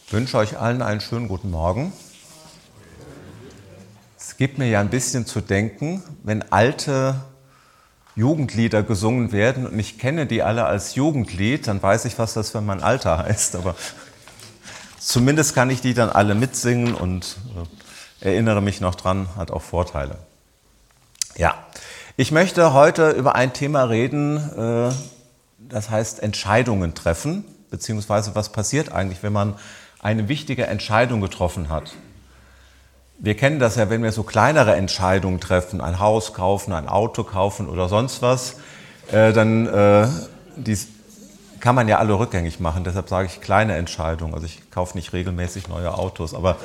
Ich wünsche euch allen einen schönen guten Morgen. Es gibt mir ja ein bisschen zu denken, wenn alte Jugendlieder gesungen werden und ich kenne die alle als Jugendlied, dann weiß ich, was das für mein Alter heißt. Aber zumindest kann ich die dann alle mitsingen und erinnere mich noch dran, hat auch Vorteile. Ja, ich möchte heute über ein Thema reden, das heißt Entscheidungen treffen, beziehungsweise was passiert eigentlich, wenn man eine wichtige Entscheidung getroffen hat. Wir kennen das ja, wenn wir so kleinere Entscheidungen treffen, ein Haus kaufen, ein Auto kaufen oder sonst was, dann die kann man ja alle rückgängig machen. Deshalb sage ich kleine Entscheidungen. Also ich kaufe nicht regelmäßig neue Autos, aber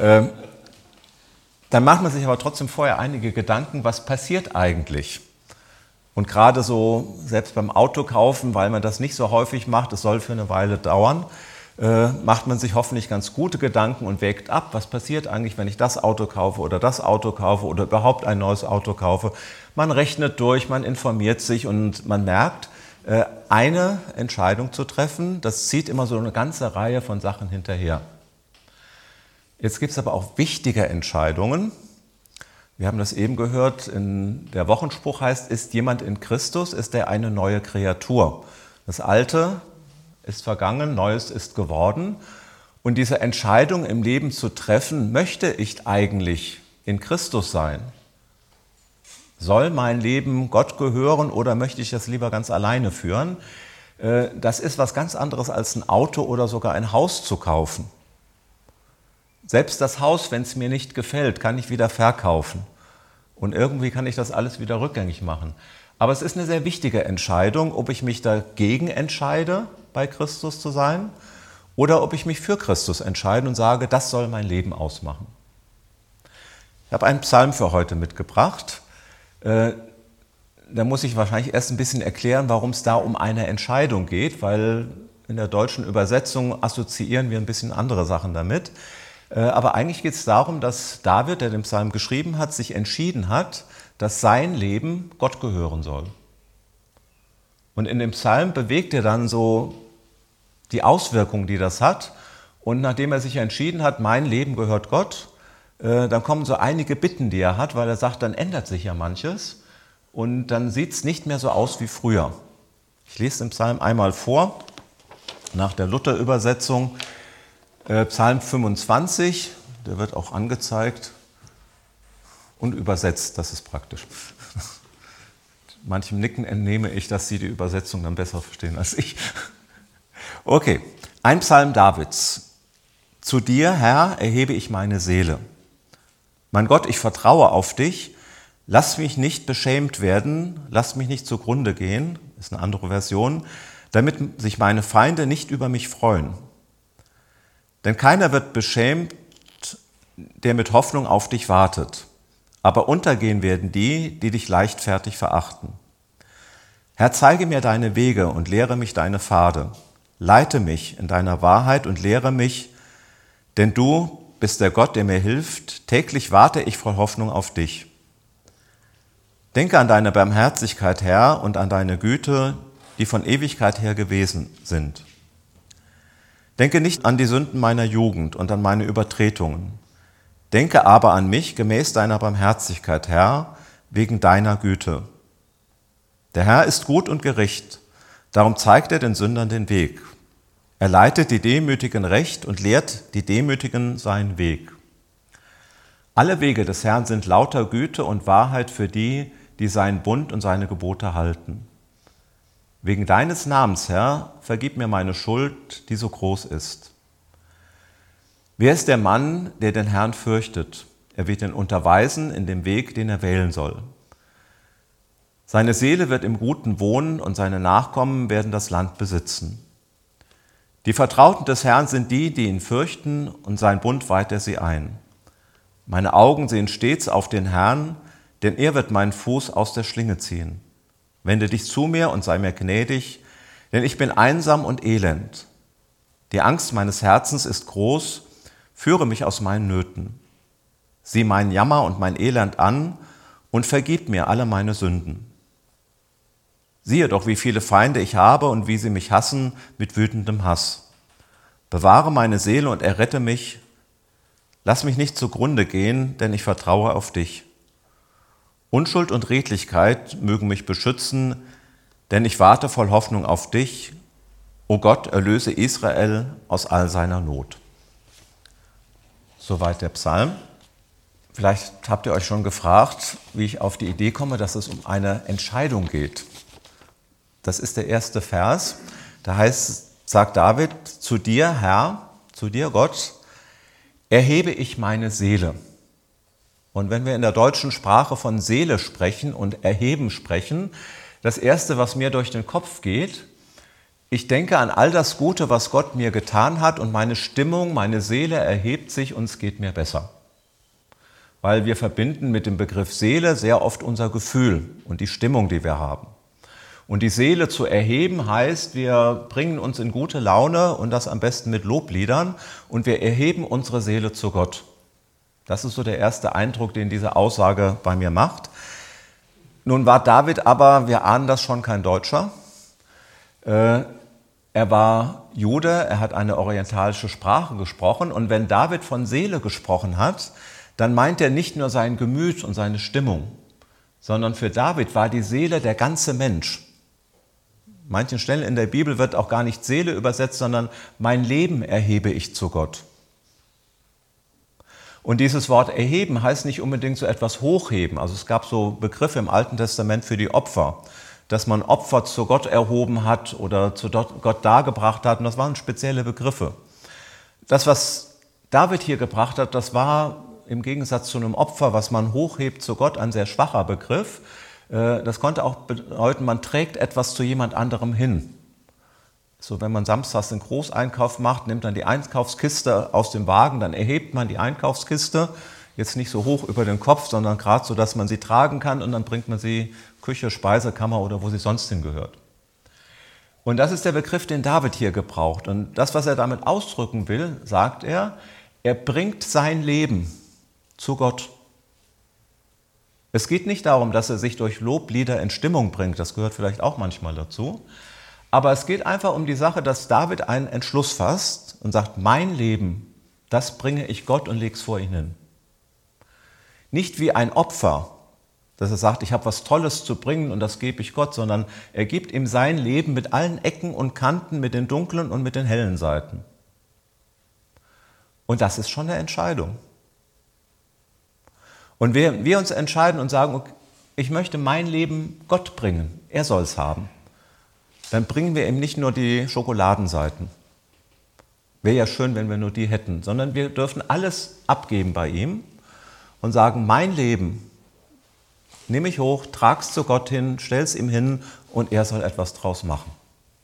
dann macht man sich aber trotzdem vorher einige Gedanken, was passiert eigentlich? Und gerade so, selbst beim Autokaufen, weil man das nicht so häufig macht, es soll für eine Weile dauern, macht man sich hoffentlich ganz gute Gedanken und wägt ab, was passiert eigentlich, wenn ich das Auto kaufe oder das Auto kaufe oder überhaupt ein neues Auto kaufe. Man rechnet durch, man informiert sich und man merkt, eine Entscheidung zu treffen, das zieht immer so eine ganze Reihe von Sachen hinterher. Jetzt gibt es aber auch wichtige Entscheidungen. Wir haben das eben gehört, der Wochenspruch heißt, ist jemand in Christus, ist er eine neue Kreatur. Das Alte ist vergangen, Neues ist geworden. Und diese Entscheidung im Leben zu treffen, möchte ich eigentlich in Christus sein? Soll mein Leben Gott gehören oder möchte ich das lieber ganz alleine führen? Das ist was ganz anderes als ein Auto oder sogar ein Haus zu kaufen. Selbst das Haus, wenn es mir nicht gefällt, kann ich wieder verkaufen. Und irgendwie kann ich das alles wieder rückgängig machen. Aber es ist eine sehr wichtige Entscheidung, ob ich mich dagegen entscheide, bei Christus zu sein, oder ob ich mich für Christus entscheide und sage, das soll mein Leben ausmachen. Ich habe einen Psalm für heute mitgebracht. Da muss ich wahrscheinlich erst ein bisschen erklären, warum es da um eine Entscheidung geht, weil in der deutschen Übersetzung assoziieren wir ein bisschen andere Sachen damit. Aber eigentlich geht es darum, dass David, der den Psalm geschrieben hat, sich entschieden hat, dass sein Leben Gott gehören soll. Und in dem Psalm bewegt er dann so die Auswirkungen, die das hat. Und nachdem er sich entschieden hat, mein Leben gehört Gott, dann kommen so einige Bitten, die er hat, weil er sagt, dann ändert sich ja manches. Und dann sieht es nicht mehr so aus wie früher. Ich lese den Psalm einmal vor, nach der Luther-Übersetzung. Psalm 25, der wird auch angezeigt und übersetzt, das ist praktisch. Manchem Nicken entnehme ich, dass Sie die Übersetzung dann besser verstehen als ich. Okay, ein Psalm Davids. Zu dir, Herr, erhebe ich meine Seele. Mein Gott, ich vertraue auf dich. Lass mich nicht beschämt werden, lass mich nicht zugrunde gehen, ist eine andere Version, damit sich meine Feinde nicht über mich freuen. Denn keiner wird beschämt, der mit Hoffnung auf dich wartet. Aber untergehen werden die, die dich leichtfertig verachten. Herr, zeige mir deine Wege und lehre mich deine Pfade. Leite mich in deiner Wahrheit und lehre mich, denn du bist der Gott, der mir hilft. Täglich warte ich voll Hoffnung auf dich. Denke an deine Barmherzigkeit, Herr, und an deine Güte, die von Ewigkeit her gewesen sind. Denke nicht an die Sünden meiner Jugend und an meine Übertretungen. Denke aber an mich gemäß deiner Barmherzigkeit, Herr, wegen deiner Güte. Der Herr ist gut und gerecht, darum zeigt er den Sündern den Weg. Er leitet die Demütigen recht und lehrt die Demütigen seinen Weg. Alle Wege des Herrn sind lauter Güte und Wahrheit für die, die seinen Bund und seine Gebote halten. Wegen deines Namens, Herr, vergib mir meine Schuld, die so groß ist. Wer ist der Mann, der den Herrn fürchtet? Er wird ihn unterweisen in dem Weg, den er wählen soll. Seine Seele wird im Guten wohnen und seine Nachkommen werden das Land besitzen. Die Vertrauten des Herrn sind die, die ihn fürchten, und sein Bund weiht er sie ein. Meine Augen sehen stets auf den Herrn, denn er wird meinen Fuß aus der Schlinge ziehen. Wende dich zu mir und sei mir gnädig, denn ich bin einsam und elend. Die Angst meines Herzens ist groß, führe mich aus meinen Nöten. Sieh meinen Jammer und mein Elend an und vergib mir alle meine Sünden. Siehe doch, wie viele Feinde ich habe und wie sie mich hassen mit wütendem Hass. Bewahre meine Seele und errette mich. Lass mich nicht zugrunde gehen, denn ich vertraue auf dich. Unschuld und Redlichkeit mögen mich beschützen, denn ich warte voll Hoffnung auf dich. O Gott, erlöse Israel aus all seiner Not. Soweit der Psalm. Vielleicht habt ihr euch schon gefragt, wie ich auf die Idee komme, dass es um eine Entscheidung geht. Das ist der erste Vers. Da sagt David, zu dir, Herr, zu dir, Gott, erhebe ich meine Seele. Und wenn wir in der deutschen Sprache von Seele sprechen und erheben sprechen, das Erste, was mir durch den Kopf geht, ich denke an all das Gute, was Gott mir getan hat und meine Stimmung, meine Seele erhebt sich und es geht mir besser. Weil wir verbinden mit dem Begriff Seele sehr oft unser Gefühl und die Stimmung, die wir haben. Und die Seele zu erheben heißt, wir bringen uns in gute Laune und das am besten mit Lobliedern und wir erheben unsere Seele zu Gott. Das ist so der erste Eindruck, den diese Aussage bei mir macht. Nun war David aber, wir ahnen das schon, kein Deutscher. Er war Jude, er hat eine orientalische Sprache gesprochen und wenn David von Seele gesprochen hat, dann meint er nicht nur sein Gemüt und seine Stimmung, sondern für David war die Seele der ganze Mensch. Manchen Stellen in der Bibel wird auch gar nicht Seele übersetzt, sondern mein Leben erhebe ich zu Gott. Und dieses Wort erheben heißt nicht unbedingt so etwas hochheben. Also es gab so Begriffe im Alten Testament für die Opfer, dass man Opfer zu Gott erhoben hat oder zu Gott dargebracht hat. Und das waren spezielle Begriffe. Das, was David hier gebracht hat, das war im Gegensatz zu einem Opfer, was man hochhebt zu Gott, ein sehr schwacher Begriff. Das konnte auch bedeuten, man trägt etwas zu jemand anderem hin. So, wenn man samstags den Großeinkauf macht, nimmt dann die Einkaufskiste aus dem Wagen, dann erhebt man die Einkaufskiste, jetzt nicht so hoch über den Kopf, sondern gerade so, dass man sie tragen kann und dann bringt man sie Küche, Speisekammer oder wo sie sonst hingehört. Und das ist der Begriff, den David hier gebraucht. Und das, was er damit ausdrücken will, sagt er bringt sein Leben zu Gott. Es geht nicht darum, dass er sich durch Loblieder in Stimmung bringt, das gehört vielleicht auch manchmal dazu, aber es geht einfach um die Sache, dass David einen Entschluss fasst und sagt, mein Leben, das bringe ich Gott und lege es vor ihn hin. Nicht wie ein Opfer, dass er sagt, ich habe was Tolles zu bringen und das gebe ich Gott, sondern er gibt ihm sein Leben mit allen Ecken und Kanten, mit den dunklen und mit den hellen Seiten. Und das ist schon eine Entscheidung. Und wir uns entscheiden und sagen, okay, ich möchte mein Leben Gott bringen, er soll es haben, dann bringen wir ihm nicht nur die Schokoladenseiten. Wäre ja schön, wenn wir nur die hätten, sondern wir dürfen alles abgeben bei ihm und sagen, mein Leben nehme ich hoch, trage es zu Gott hin, stell es ihm hin und er soll etwas draus machen.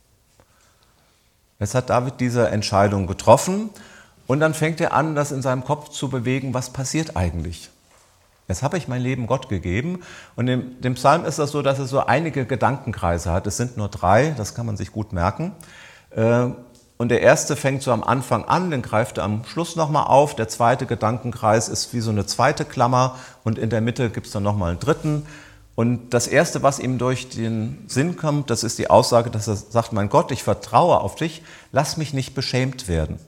Jetzt hat David diese Entscheidung getroffen und dann fängt er an, das in seinem Kopf zu bewegen, was passiert eigentlich? Jetzt habe ich mein Leben Gott gegeben und in dem Psalm ist das so, dass er so einige Gedankenkreise hat. Es sind nur 3, das kann man sich gut merken. Und der erste fängt so am Anfang an, den greift er am Schluss nochmal auf. Der zweite Gedankenkreis ist wie so eine zweite Klammer und in der Mitte gibt es dann nochmal einen dritten. Und das Erste, was ihm durch den Sinn kommt, das ist die Aussage, dass er sagt, mein Gott, ich vertraue auf dich, lass mich nicht beschämt werden.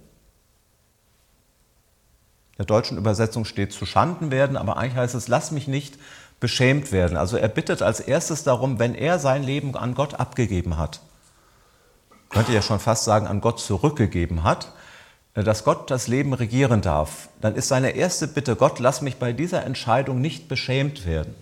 In der deutschen Übersetzung steht zu Schanden werden, aber eigentlich heißt es, lass mich nicht beschämt werden. Also er bittet als erstes darum, wenn er sein Leben an Gott abgegeben hat, könnte ja schon fast sagen, an Gott zurückgegeben hat, dass Gott das Leben regieren darf, dann ist seine erste Bitte, Gott, lass mich bei dieser Entscheidung nicht beschämt werden.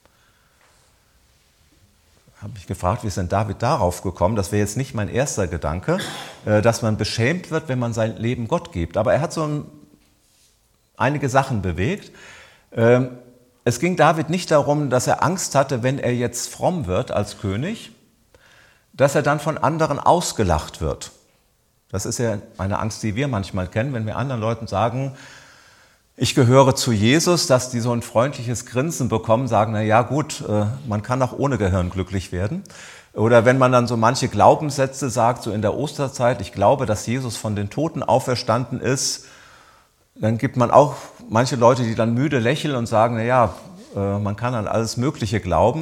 Habe mich gefragt, wie ist denn David darauf gekommen? Das wäre jetzt nicht mein erster Gedanke, dass man beschämt wird, wenn man sein Leben Gott gibt. Aber er hat so einige Sachen bewegt. Es ging David nicht darum, dass er Angst hatte, wenn er jetzt fromm wird als König, dass er dann von anderen ausgelacht wird. Das ist ja eine Angst, die wir manchmal kennen, wenn wir anderen Leuten sagen, ich gehöre zu Jesus, dass die so ein freundliches Grinsen bekommen, sagen, na ja gut, man kann auch ohne Gehirn glücklich werden. Oder wenn man dann so manche Glaubenssätze sagt, so in der Osterzeit, ich glaube, dass Jesus von den Toten auferstanden ist, dann gibt man auch manche Leute, die dann müde lächeln und sagen, na ja, man kann an alles Mögliche glauben.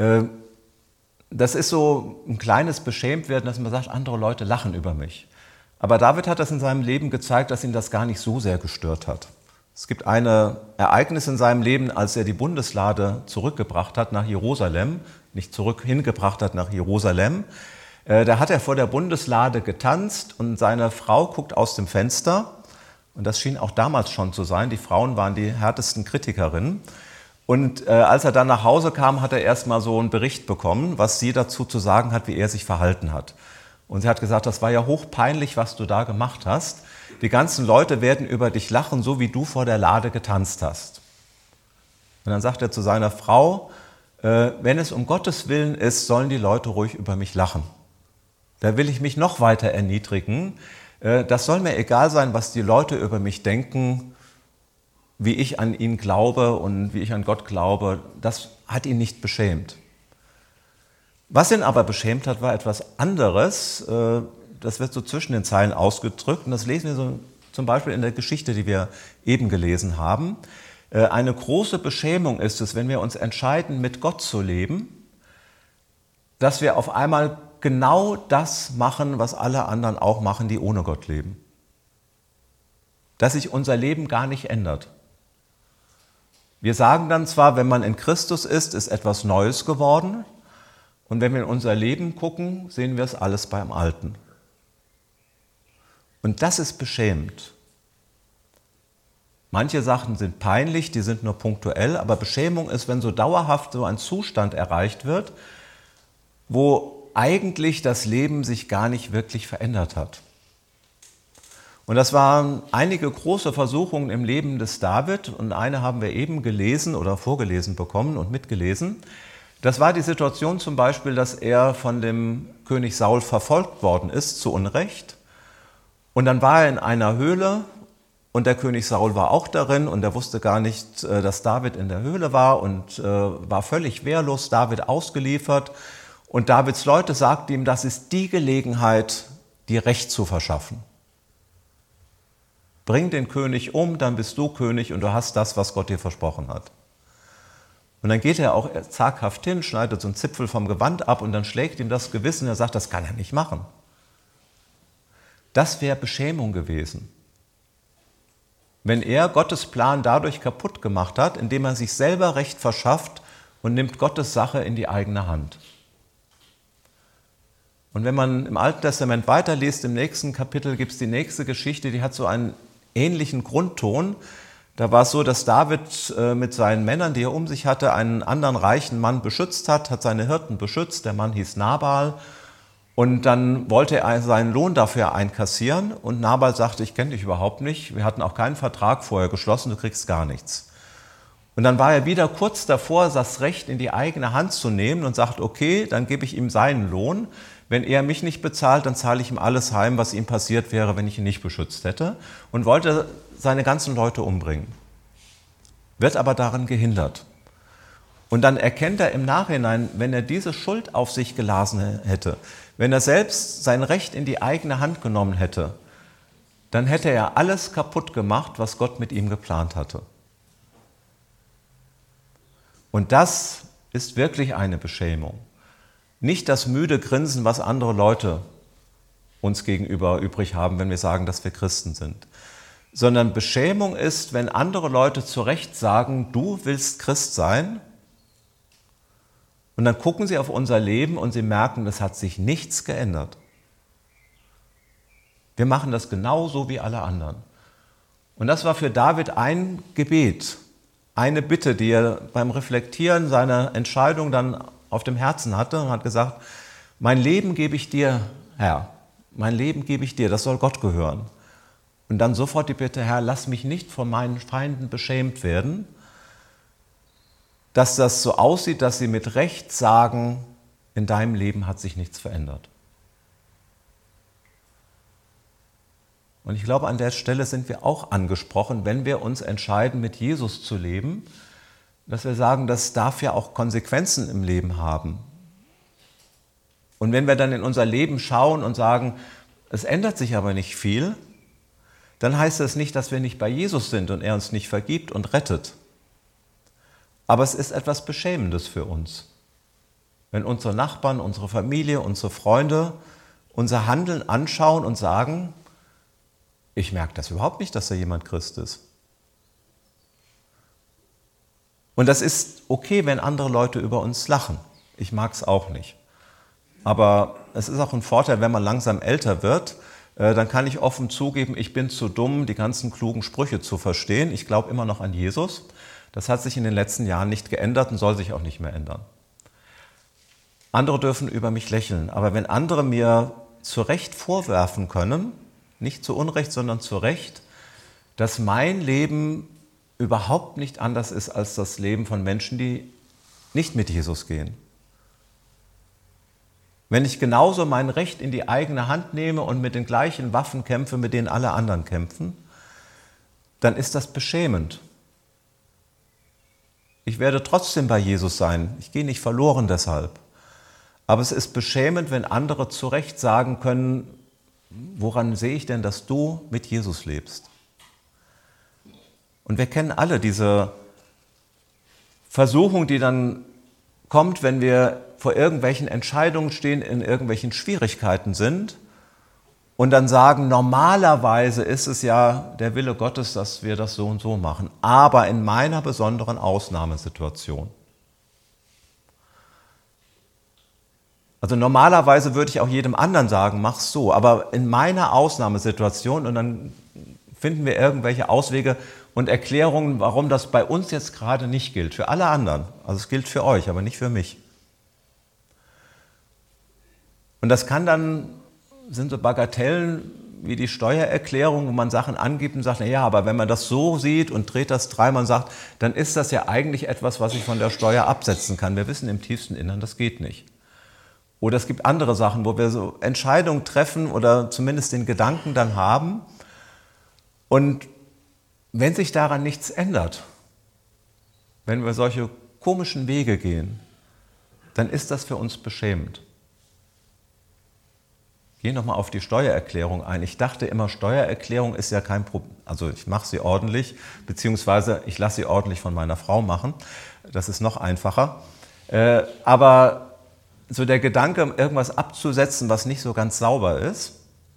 Das ist so ein kleines Beschämtwerden, dass man sagt, andere Leute lachen über mich. Aber David hat das in seinem Leben gezeigt, dass ihn das gar nicht so sehr gestört hat. Es gibt ein Ereignis in seinem Leben, als er die Bundeslade zurückgebracht hat nach Jerusalem, nicht hingebracht hat nach Jerusalem. Da hat er vor der Bundeslade getanzt und seine Frau guckt aus dem Fenster. Und das schien auch damals schon zu sein. Die Frauen waren die härtesten Kritikerinnen. Und als er dann nach Hause kam, hat er erst mal so einen Bericht bekommen, was sie dazu zu sagen hat, wie er sich verhalten hat. Und sie hat gesagt, das war ja hochpeinlich, was du da gemacht hast. Die ganzen Leute werden über dich lachen, so wie du vor der Lade getanzt hast. Und dann sagt er zu seiner Frau, wenn es um Gottes Willen ist, sollen die Leute ruhig über mich lachen. Da will ich mich noch weiter erniedrigen. Das soll mir egal sein, was die Leute über mich denken, wie ich an ihn glaube und wie ich an Gott glaube. Das hat ihn nicht beschämt. Was ihn aber beschämt hat, war etwas anderes. Das wird so zwischen den Zeilen ausgedrückt. Und das lesen wir so zum Beispiel in der Geschichte, die wir eben gelesen haben. Eine große Beschämung ist es, wenn wir uns entscheiden, mit Gott zu leben, dass wir auf einmal genau das machen, was alle anderen auch machen, die ohne Gott leben. Dass sich unser Leben gar nicht ändert. Wir sagen dann zwar, wenn man in Christus ist etwas Neues geworden. Und wenn wir in unser Leben gucken, sehen wir es alles beim Alten. Und das ist beschämend. Manche Sachen sind peinlich, die sind nur punktuell, aber Beschämung ist, wenn so dauerhaft so ein Zustand erreicht wird, wo eigentlich das Leben sich gar nicht wirklich verändert hat. Und das waren einige große Versuchungen im Leben des David und eine haben wir eben gelesen oder vorgelesen bekommen und mitgelesen. Das war die Situation zum Beispiel, dass er von dem König Saul verfolgt worden ist, zu Unrecht. Und dann war er in einer Höhle und der König Saul war auch darin und er wusste gar nicht, dass David in der Höhle war und war völlig wehrlos, David ausgeliefert. Und Davids Leute sagten ihm, das ist die Gelegenheit, dir Recht zu verschaffen. Bring den König um, dann bist du König und du hast das, was Gott dir versprochen hat. Und dann geht er auch zaghaft hin, schneidet so einen Zipfel vom Gewand ab und dann schlägt ihm das Gewissen. Er sagt, das kann er nicht machen. Das wäre Beschämung gewesen. Wenn er Gottes Plan dadurch kaputt gemacht hat, indem er sich selber Recht verschafft und nimmt Gottes Sache in die eigene Hand. Und wenn man im Alten Testament weiterliest, im nächsten Kapitel gibt es die nächste Geschichte, die hat so einen ähnlichen Grundton. Da war es so, dass David mit seinen Männern, die er um sich hatte, einen anderen reichen Mann beschützt hat seine Hirten beschützt. Der Mann hieß Nabal. Und dann wollte er seinen Lohn dafür einkassieren. Und Nabal sagte, ich kenne dich überhaupt nicht. Wir hatten auch keinen Vertrag vorher geschlossen, du kriegst gar nichts. Und dann war er wieder kurz davor, das Recht in die eigene Hand zu nehmen und sagt, okay, dann gebe ich ihm seinen Lohn. Wenn er mich nicht bezahlt, dann zahle ich ihm alles heim, was ihm passiert wäre, wenn ich ihn nicht beschützt hätte. Und wollte seine ganzen Leute umbringen. Wird aber daran gehindert. Und dann erkennt er im Nachhinein, wenn er diese Schuld auf sich geladen hätte, wenn er selbst sein Recht in die eigene Hand genommen hätte, dann hätte er alles kaputt gemacht, was Gott mit ihm geplant hatte. Und das ist wirklich eine Beschämung. Nicht das müde Grinsen, was andere Leute uns gegenüber übrig haben, wenn wir sagen, dass wir Christen sind. Sondern Beschämung ist, wenn andere Leute zu Recht sagen, du willst Christ sein. Und dann gucken sie auf unser Leben und sie merken, es hat sich nichts geändert. Wir machen das genauso wie alle anderen. Und das war für David ein Gebet, eine Bitte, die er beim Reflektieren seiner Entscheidung dann auf dem Herzen hatte und hat gesagt, mein Leben gebe ich dir, Herr, mein Leben gebe ich dir, das soll Gott gehören. Und dann sofort die Bitte, Herr, lass mich nicht von meinen Feinden beschämt werden, dass das so aussieht, dass sie mit Recht sagen, in deinem Leben hat sich nichts verändert. Und ich glaube, an der Stelle sind wir auch angesprochen, wenn wir uns entscheiden, mit Jesus zu leben, dass wir sagen, das darf ja auch Konsequenzen im Leben haben. Und wenn wir dann in unser Leben schauen und sagen, es ändert sich aber nicht viel, dann heißt das nicht, dass wir nicht bei Jesus sind und er uns nicht vergibt und rettet. Aber es ist etwas Beschämendes für uns, wenn unsere Nachbarn, unsere Familie, unsere Freunde unser Handeln anschauen und sagen, Ich merke das überhaupt nicht, dass da jemand Christ ist. Und das ist okay, wenn andere Leute über uns lachen. Ich mag es auch nicht. Aber es ist auch ein Vorteil, wenn man langsam älter wird, dann kann ich offen zugeben, ich bin zu dumm, die ganzen klugen Sprüche zu verstehen. Ich glaube immer noch an Jesus. Das hat sich in den letzten Jahren nicht geändert und soll sich auch nicht mehr ändern. Andere dürfen über mich lächeln, aber wenn andere mir zu Recht vorwerfen können, nicht zu Unrecht, sondern zu Recht, dass mein Leben überhaupt nicht anders ist als das Leben von Menschen, die nicht mit Jesus gehen. Wenn ich genauso mein Recht in die eigene Hand nehme und mit den gleichen Waffen kämpfe, mit denen alle anderen kämpfen, dann ist das beschämend. Ich werde trotzdem bei Jesus sein. Ich gehe nicht verloren deshalb. Aber es ist beschämend, wenn andere zu Recht sagen können, woran sehe ich denn, dass du mit Jesus lebst? Und wir kennen alle diese Versuchung, die dann kommt, wenn wir vor irgendwelchen Entscheidungen stehen, in irgendwelchen Schwierigkeiten sind und dann sagen, normalerweise ist es ja der Wille Gottes, dass wir das so und so machen, aber in meiner besonderen Ausnahmesituation. Also normalerweise würde ich auch jedem anderen sagen, mach's so, aber in meiner Ausnahmesituation, und dann finden wir irgendwelche Auswege und Erklärungen, warum das bei uns jetzt gerade nicht gilt, für alle anderen. Also es gilt für euch, aber nicht für mich. Und das sind so Bagatellen wie die Steuererklärung, wo man Sachen angibt und sagt, naja, aber wenn man das so sieht und dreht das dreimal und sagt, dann ist das ja eigentlich etwas, was ich von der Steuer absetzen kann. Wir wissen im tiefsten Innern, das geht nicht. Oder es gibt andere Sachen, wo wir so Entscheidungen treffen oder zumindest den Gedanken dann haben. Und wenn sich daran nichts ändert, wenn wir solche komischen Wege gehen, dann ist das für uns beschämend. Ich gehe nochmal auf die Steuererklärung ein. Ich dachte immer, Steuererklärung ist ja kein Problem. Also ich mache sie ordentlich, beziehungsweise ich lasse sie ordentlich von meiner Frau machen. Das ist noch einfacher. Aber so der Gedanke, irgendwas abzusetzen, was nicht so ganz sauber ist,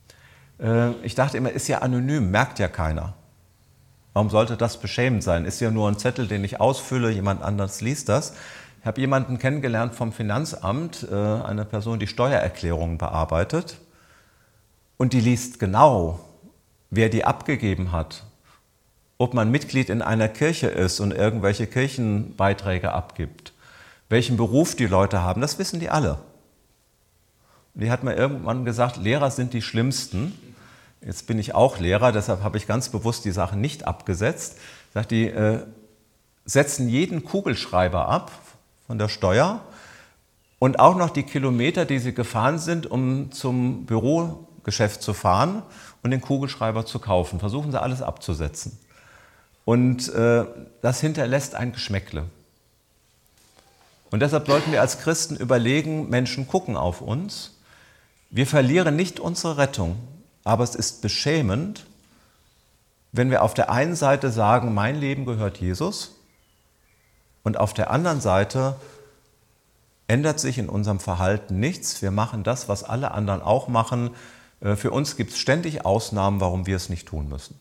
ich dachte immer, ist ja anonym, merkt ja keiner. Warum sollte das beschämend sein? Ist ja nur ein Zettel, den ich ausfülle, jemand anderes liest das. Ich habe jemanden kennengelernt vom Finanzamt, eine Person, die Steuererklärungen bearbeitet. Und die liest genau, wer die abgegeben hat. Ob man Mitglied in einer Kirche ist und irgendwelche Kirchenbeiträge abgibt. Welchen Beruf die Leute haben, das wissen die alle. Und die hat mir irgendwann gesagt, Lehrer sind die Schlimmsten. Jetzt bin ich auch Lehrer, deshalb habe ich ganz bewusst die Sachen nicht abgesetzt. Sagt, die setzen jeden Kugelschreiber ab von der Steuer und auch noch die Kilometer, die sie gefahren sind, um zum Bürogeschäft zu fahren und den Kugelschreiber zu kaufen. Versuchen sie alles abzusetzen. Und das hinterlässt ein Geschmäckle. Und deshalb sollten wir als Christen überlegen, Menschen gucken auf uns. Wir verlieren nicht unsere Rettung, aber es ist beschämend, wenn wir auf der einen Seite sagen, mein Leben gehört Jesus, und auf der anderen Seite ändert sich in unserem Verhalten nichts. Wir machen das, was alle anderen auch machen. Für uns gibt es ständig Ausnahmen, warum wir es nicht tun müssen.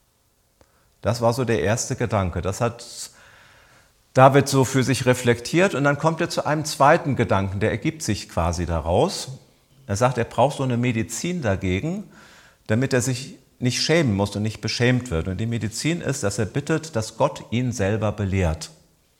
Das war so der erste Gedanke. Das hat David so für sich reflektiert und dann kommt er zu einem zweiten Gedanken, der ergibt sich quasi daraus. Er sagt, er braucht so eine Medizin dagegen, damit er sich nicht schämen muss und nicht beschämt wird. Und die Medizin ist, dass er bittet, dass Gott ihn selber belehrt.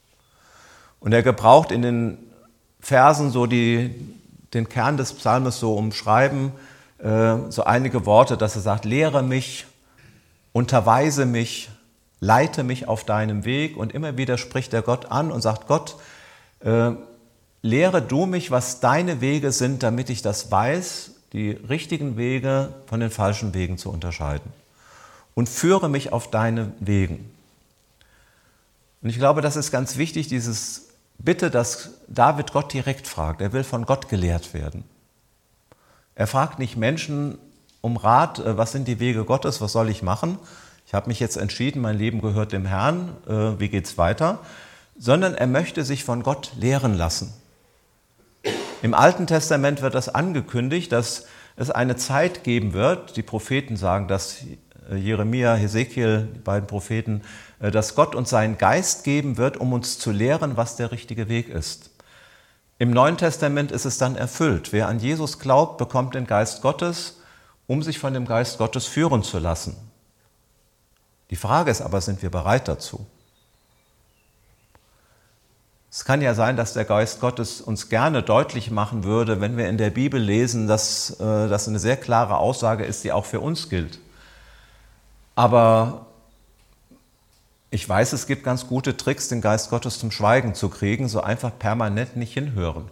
Und er gebraucht in den Versen so den Kern des Psalmes so umschreiben, so einige Worte, dass er sagt, lehre mich, unterweise mich, leite mich auf deinem Weg. Und immer wieder spricht er Gott an und sagt, Gott, lehre du mich, was deine Wege sind, damit ich das weiß, die richtigen Wege von den falschen Wegen zu unterscheiden. Und führe mich auf deine Wegen. Und ich glaube, das ist ganz wichtig, dieses Bitte, dass David Gott direkt fragt. Er will von Gott gelehrt werden. Er fragt nicht Menschen um Rat, was sind die Wege Gottes, was soll ich machen? Ich habe mich jetzt entschieden, mein Leben gehört dem Herrn, wie geht's weiter? Sondern er möchte sich von Gott lehren lassen. Im Alten Testament wird das angekündigt, dass es eine Zeit geben wird, die Propheten sagen das Jeremia, Hesekiel, die beiden Propheten, dass Gott uns seinen Geist geben wird, um uns zu lehren, was der richtige Weg ist. Im Neuen Testament ist es dann erfüllt. Wer an Jesus glaubt, bekommt den Geist Gottes, um sich von dem Geist Gottes führen zu lassen. Die Frage ist aber, sind wir bereit dazu? Es kann ja sein, dass der Geist Gottes uns gerne deutlich machen würde, wenn wir in der Bibel lesen, dass das eine sehr klare Aussage ist, die auch für uns gilt. Aber ich weiß, es gibt ganz gute Tricks, den Geist Gottes zum Schweigen zu kriegen, so einfach permanent nicht hinhören.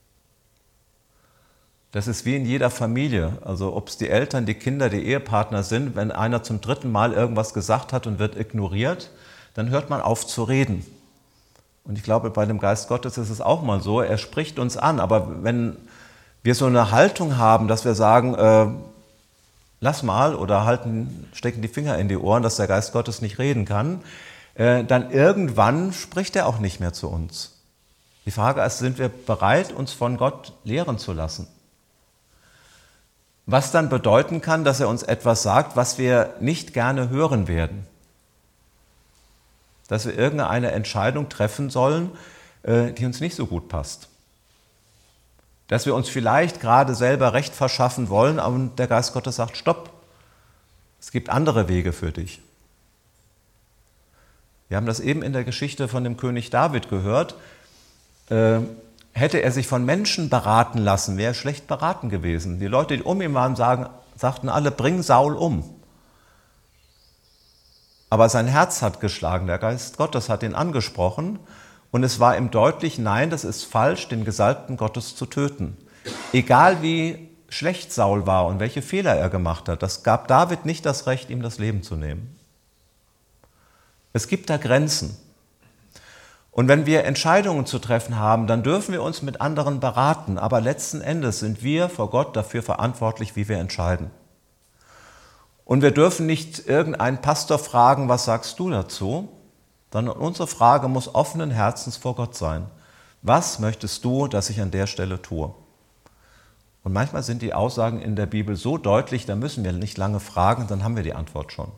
Das ist wie in jeder Familie, also ob es die Eltern, die Kinder, die Ehepartner sind, wenn einer zum 3. Mal irgendwas gesagt hat und wird ignoriert, dann hört man auf zu reden. Und ich glaube, bei dem Geist Gottes ist es auch mal so, er spricht uns an, aber wenn wir so eine Haltung haben, dass wir sagen, lass mal oder stecken die Finger in die Ohren, dass der Geist Gottes nicht reden kann, dann irgendwann spricht er auch nicht mehr zu uns. Die Frage ist, sind wir bereit, uns von Gott lehren zu lassen? Was dann bedeuten kann, dass er uns etwas sagt, was wir nicht gerne hören werden. Dass wir irgendeine Entscheidung treffen sollen, die uns nicht so gut passt. Dass wir uns vielleicht gerade selber Recht verschaffen wollen, aber der Geist Gottes sagt, stopp, es gibt andere Wege für dich. Wir haben das eben in der Geschichte von dem König David gehört. Hätte er sich von Menschen beraten lassen, wäre er schlecht beraten gewesen. Die Leute, die um ihn waren, sagten alle, bring Saul um. Aber sein Herz hat geschlagen, der Geist Gottes hat ihn angesprochen und es war ihm deutlich, nein, das ist falsch, den Gesalbten Gottes zu töten. Egal wie schlecht Saul war und welche Fehler er gemacht hat, das gab David nicht das Recht, ihm das Leben zu nehmen. Es gibt da Grenzen. Und wenn wir Entscheidungen zu treffen haben, dann dürfen wir uns mit anderen beraten, aber letzten Endes sind wir vor Gott dafür verantwortlich, wie wir entscheiden. Und wir dürfen nicht irgendeinen Pastor fragen, was sagst du dazu, sondern unsere Frage muss offenen Herzens vor Gott sein. Was möchtest du, dass ich an der Stelle tue? Und manchmal sind die Aussagen in der Bibel so deutlich, da müssen wir nicht lange fragen, dann haben wir die Antwort schon.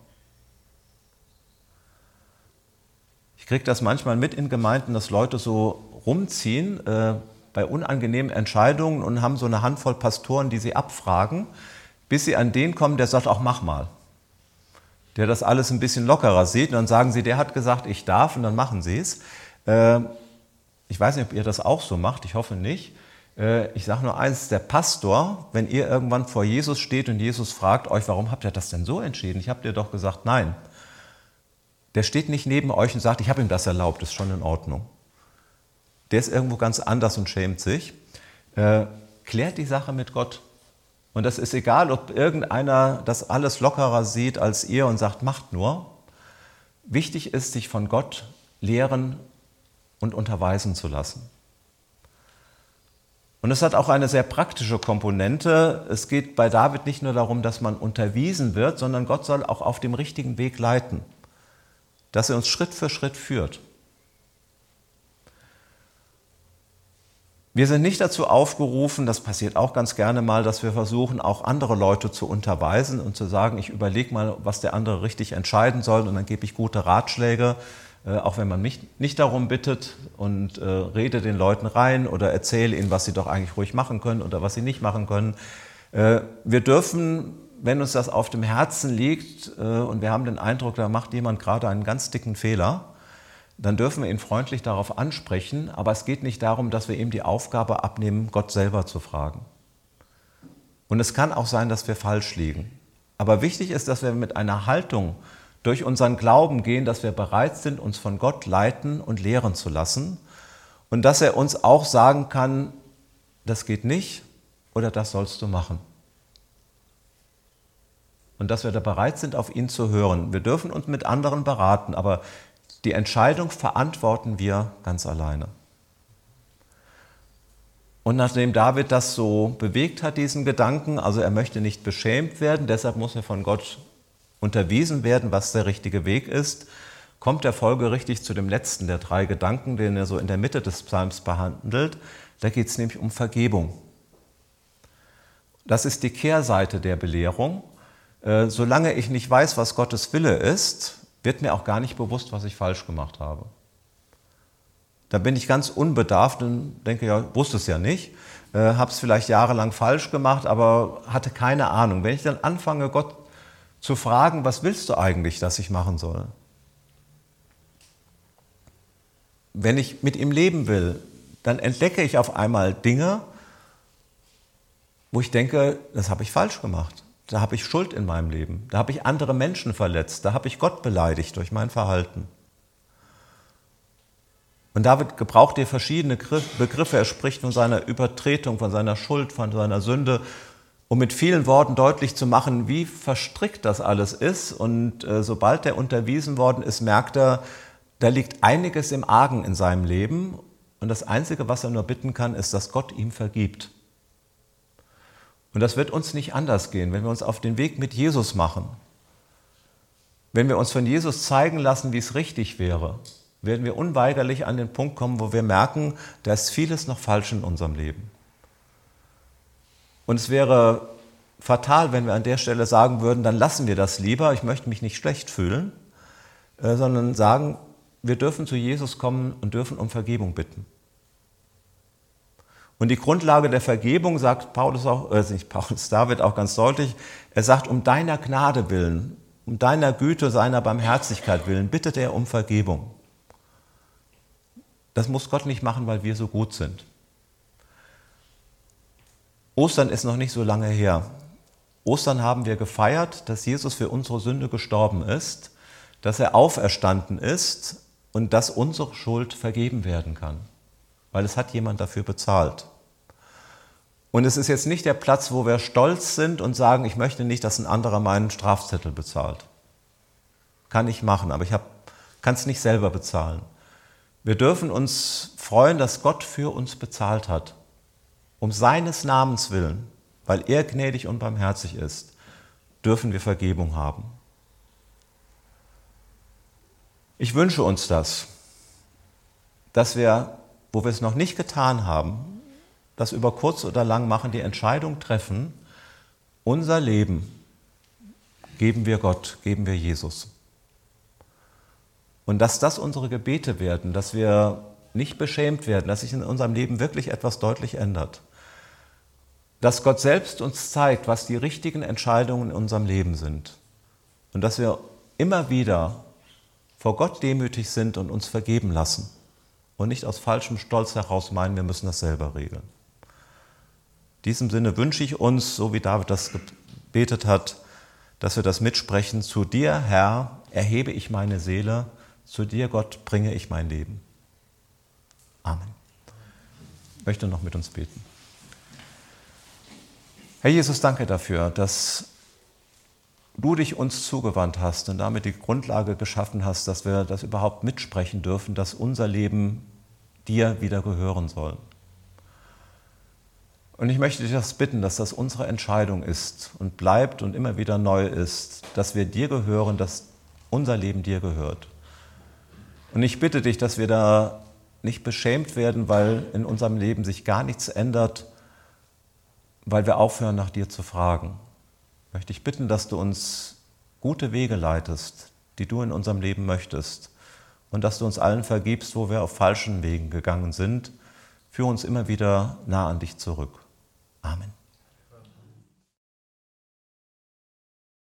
Ich kriege das manchmal mit in Gemeinden, dass Leute so rumziehen bei unangenehmen Entscheidungen und haben so eine Handvoll Pastoren, die sie abfragen, bis sie an den kommen, der sagt, auch mach mal. Der das alles ein bisschen lockerer sieht und dann sagen sie, der hat gesagt, ich darf und dann machen sie es. Ich weiß nicht, ob ihr das auch so macht, ich hoffe nicht. Ich sage nur eins, der Pastor, wenn ihr irgendwann vor Jesus steht und Jesus fragt euch, warum habt ihr das denn so entschieden? Ich habe dir doch gesagt, nein. Der steht nicht neben euch und sagt, ich habe ihm das erlaubt, ist schon in Ordnung. Der ist irgendwo ganz anders und schämt sich. Klärt die Sache mit Gott. Und das ist egal, ob irgendeiner das alles lockerer sieht als ihr und sagt, macht nur. Wichtig ist, sich von Gott lehren und unterweisen zu lassen. Und es hat auch eine sehr praktische Komponente. Es geht bei David nicht nur darum, dass man unterwiesen wird, sondern Gott soll auch auf dem richtigen Weg leiten, dass er uns Schritt für Schritt führt. Wir sind nicht dazu aufgerufen, das passiert auch ganz gerne mal, dass wir versuchen, auch andere Leute zu unterweisen und zu sagen, ich überlege mal, was der andere richtig entscheiden soll und dann gebe ich gute Ratschläge, auch wenn man mich nicht darum bittet und rede den Leuten rein oder erzähle ihnen, was sie doch eigentlich ruhig machen können oder was sie nicht machen können. Wir dürfen, wenn uns das auf dem Herzen liegt und wir haben den Eindruck, da macht jemand gerade einen ganz dicken Fehler, dann dürfen wir ihn freundlich darauf ansprechen, aber es geht nicht darum, dass wir ihm die Aufgabe abnehmen, Gott selber zu fragen. Und es kann auch sein, dass wir falsch liegen. Aber wichtig ist, dass wir mit einer Haltung durch unseren Glauben gehen, dass wir bereit sind, uns von Gott leiten und lehren zu lassen und dass er uns auch sagen kann, das geht nicht oder das sollst du machen. Und dass wir da bereit sind, auf ihn zu hören. Wir dürfen uns mit anderen beraten, aber die Entscheidung verantworten wir ganz alleine. Und nachdem David das so bewegt hat, diesen Gedanken, also er möchte nicht beschämt werden, deshalb muss er von Gott unterwiesen werden, was der richtige Weg ist, kommt er folgerichtig zu dem letzten der 3 Gedanken, den er so in der Mitte des Psalms behandelt. Da geht es nämlich um Vergebung. Das ist die Kehrseite der Belehrung. solange ich nicht weiß, was Gottes Wille ist, wird mir auch gar nicht bewusst, was ich falsch gemacht habe. Da bin ich ganz unbedarft und denke, ja, wusste es ja nicht, habe es vielleicht jahrelang falsch gemacht, aber hatte keine Ahnung. Wenn ich dann anfange, Gott zu fragen, was willst du eigentlich, dass ich machen soll? Wenn ich mit ihm leben will, dann entdecke ich auf einmal Dinge, wo ich denke, das habe ich falsch gemacht. Da habe ich Schuld in meinem Leben. Da habe ich andere Menschen verletzt. Da habe ich Gott beleidigt durch mein Verhalten. Und David gebraucht hier verschiedene Begriffe. Er spricht von seiner Übertretung, von seiner Schuld, von seiner Sünde, um mit vielen Worten deutlich zu machen, wie verstrickt das alles ist. Und sobald er unterwiesen worden ist, merkt er, da liegt einiges im Argen in seinem Leben. Und das Einzige, was er nur bitten kann, ist, dass Gott ihm vergibt. Und das wird uns nicht anders gehen, wenn wir uns auf den Weg mit Jesus machen. Wenn wir uns von Jesus zeigen lassen, wie es richtig wäre, werden wir unweigerlich an den Punkt kommen, wo wir merken, da ist vieles noch falsch in unserem Leben. Und es wäre fatal, wenn wir an der Stelle sagen würden, dann lassen wir das lieber, ich möchte mich nicht schlecht fühlen, sondern sagen, wir dürfen zu Jesus kommen und dürfen um Vergebung bitten. Und die Grundlage der Vergebung, sagt David auch ganz deutlich, er sagt, um deiner Gnade willen, um deiner Güte, seiner Barmherzigkeit willen, bittet er um Vergebung. Das muss Gott nicht machen, weil wir so gut sind. Ostern ist noch nicht so lange her. Ostern haben wir gefeiert, dass Jesus für unsere Sünde gestorben ist, dass er auferstanden ist und dass unsere Schuld vergeben werden kann, weil es hat jemand dafür bezahlt. Und es ist jetzt nicht der Platz, wo wir stolz sind und sagen, ich möchte nicht, dass ein anderer meinen Strafzettel bezahlt. Kann ich machen, aber ich kann es nicht selber bezahlen. Wir dürfen uns freuen, dass Gott für uns bezahlt hat. Um seines Namens willen, weil er gnädig und barmherzig ist, dürfen wir Vergebung haben. Ich wünsche uns das, dass wir, wo wir es noch nicht getan haben, das über kurz oder lang machen, die Entscheidung treffen, unser Leben geben wir Gott, geben wir Jesus. Und dass das unsere Gebete werden, dass wir nicht beschämt werden, dass sich in unserem Leben wirklich etwas deutlich ändert. Dass Gott selbst uns zeigt, was die richtigen Entscheidungen in unserem Leben sind. Und dass wir immer wieder vor Gott demütig sind und uns vergeben lassen und nicht aus falschem Stolz heraus meinen, wir müssen das selber regeln. In diesem Sinne wünsche ich uns, so wie David das gebetet hat, dass wir das mitsprechen: Zu dir, Herr, erhebe ich meine Seele, zu dir, Gott, bringe ich mein Leben. Amen. Ich möchte noch mit uns beten. Herr Jesus, danke dafür, dass du dich uns zugewandt hast und damit die Grundlage geschaffen hast, dass wir das überhaupt mitsprechen dürfen, dass unser Leben dir wieder gehören soll. Und ich möchte dich das bitten, dass das unsere Entscheidung ist und bleibt und immer wieder neu ist, dass wir dir gehören, dass unser Leben dir gehört. Und ich bitte dich, dass wir da nicht beschämt werden, weil in unserem Leben sich gar nichts ändert, weil wir aufhören, nach dir zu fragen. Ich möchte dich bitten, dass du uns gute Wege leitest, die du in unserem Leben möchtest, und dass du uns allen vergibst, wo wir auf falschen Wegen gegangen sind. Führe uns immer wieder nah an dich zurück. Amen.